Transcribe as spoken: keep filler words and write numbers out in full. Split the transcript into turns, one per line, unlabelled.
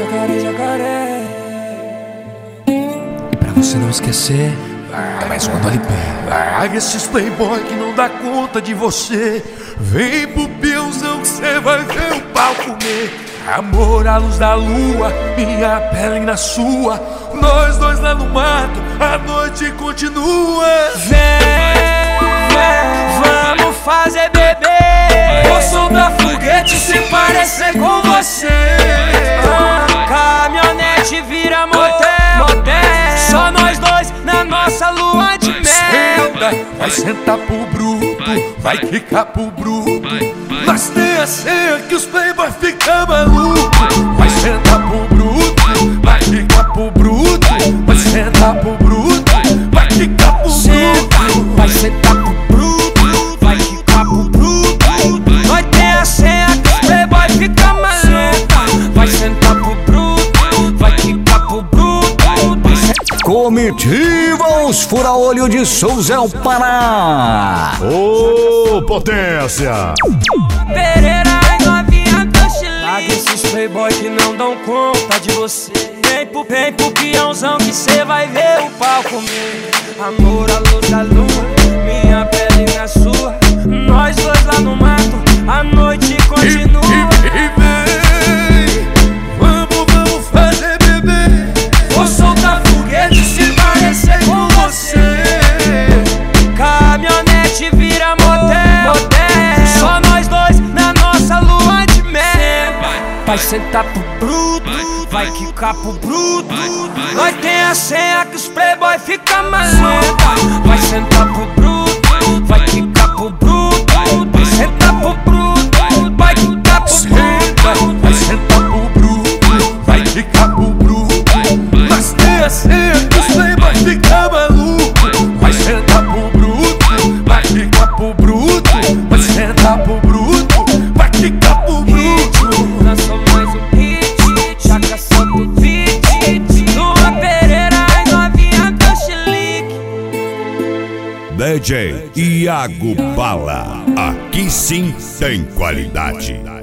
jacaré, jacaré.
E pra você não esquecer, é mais uma do L P.
Larga esses playboy que não dá conta de você. Vem pro peãozão que cê vai ver o pau comer. Amor à luz da lua, minha pele na sua. Nós dois lá no mato, a noite continua.
Vem, vem, vamos fazer bebê. Vou soltar foguete se parecer com você. Caminhonete vira motel, motel. Só nós dois na nossa lua de mel.
Vai sentar pro bruto, vai quicar pro bruto. Mas tem a senha que os playboy ficam malucos. Vai sentar pro bruto, vai quicar pro bruto. Vai sentar pro bruto, vai quicar pro bruto.
Vai sentar pro bruto, vai quicar pro bruto. Nós tem a senha que os playboy ficam malucos. Vai sentar pro bruto, vai quicar pro bruto.
Comitiva os fura-olho de Souzão Pará.
Ô, potência!
Pereira e novinha do Chile. Larga esses playboy que não dão conta de você. Vem pro, vem pro peãozão que cê vai ver o pau comer. Amor à luz da lua, minha pele na sua. Nós dois lá no mato, a noite continua.
E, e, e vem, vamos, vamos fazer bebê.
Vou soltar foguete se parecer com você. Caminhonete vira motel, motel. Só nós dois na nossa lua de mel. Vai sentar pro bruto, vai quicar pro bruto. Nós tem a senha que os playboy ficam malucos. Vai sentar pro bruto, vai quicar pro bruto. Vai sentar pro bruto, vai quicar pro bruto.
Vai sentar pro bruto, vai quicar pro bruto. Mas tem a senha que os playboy ficam malucos. Vai sentar pro bruto, vai quicar pro bruto. Vai sentar pro bruto, vai quicar pro bruto.
Lançou mais um hit, já caçando o beat. Lua Pereira e novinha do Chilique.
D J Iago Bala, aqui sim tem qualidade.